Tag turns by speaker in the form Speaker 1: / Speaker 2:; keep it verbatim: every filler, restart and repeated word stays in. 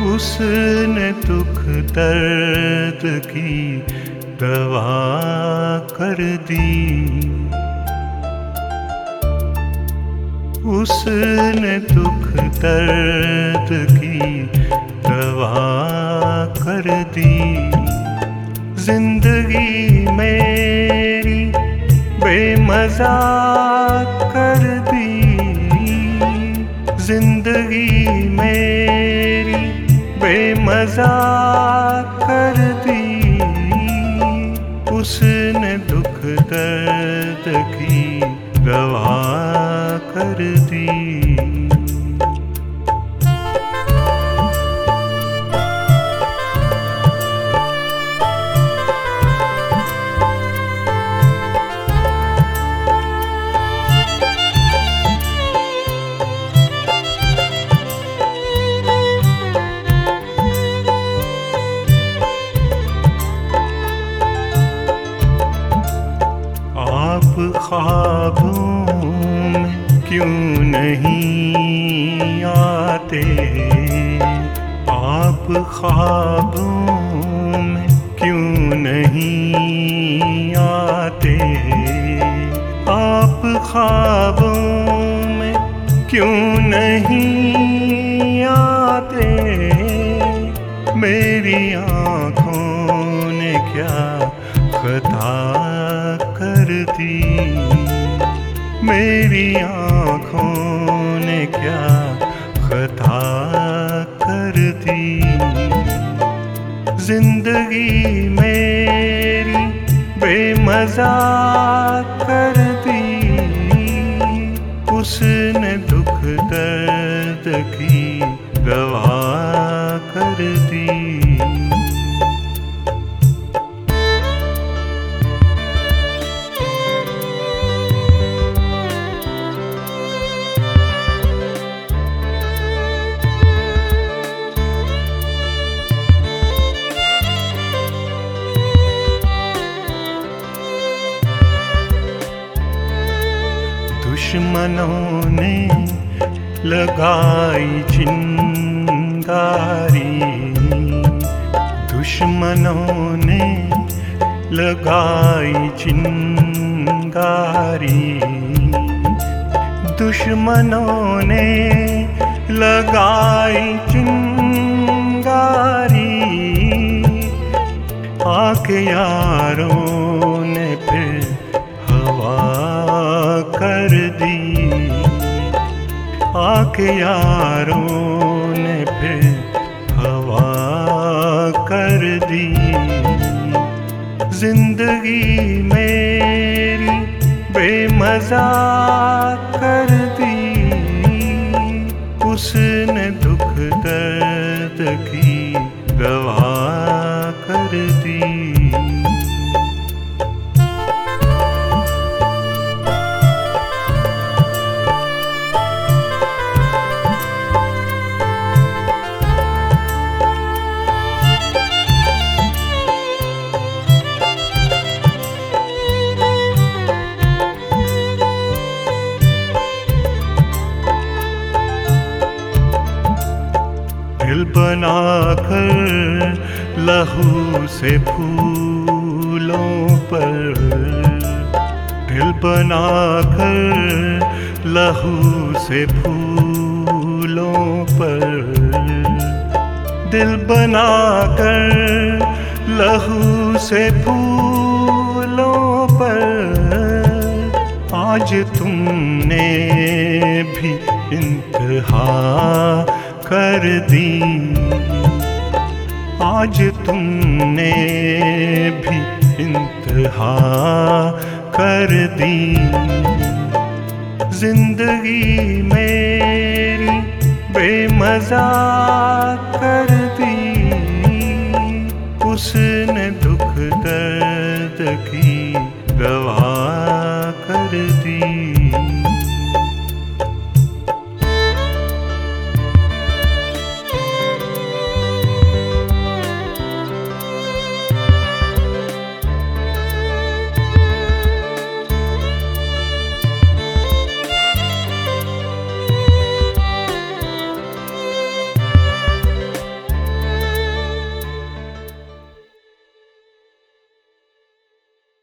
Speaker 1: उसने दुख दर्द की दवा कर दी। उसने दुख दर्द की दवा कर दी। जिंदगी मेरी बेमज़ा कर दी। जिंदगी मेरी बेमज़ा कर दी। उसने दुख दर्द की दवा कर दी। आप ख्वाबों में क्यों नहीं आते? आप ख्वाबों में क्यों नहीं आते? आप ख्वाबों में क्यों नहीं आते? मेरी आँखों ने क्या खता कर दी? मेरी आँखों ने क्या खता कर दी? जिंदगी मेरी बेमज़ा कर दी। उसने दुख दर्द की दवा कर दी। दुश्मनों ने लगाई चिंगारी। दुश्मनों ने लगाई चिंगारी। दुश्मनों ने लगाई चिंगारी। आके यारों ने फिर हवा कर दी। आके यारों ने फिर हवा कर दी। जिंदगी मेरी बेमज़ा कर दी। उसने दुख दर्द की दवा कर दी। दिल बनाकर लहू से फूलों पर। दिल बनाकर लहू से फूलों पर। दिल बनाकर लहू से फूलों पर। आज तुमने भी इंतहा कर दी। आज तुमने भी इंतहा कर दी। जिंदगी मेरी बेमज़ा कर दी। उस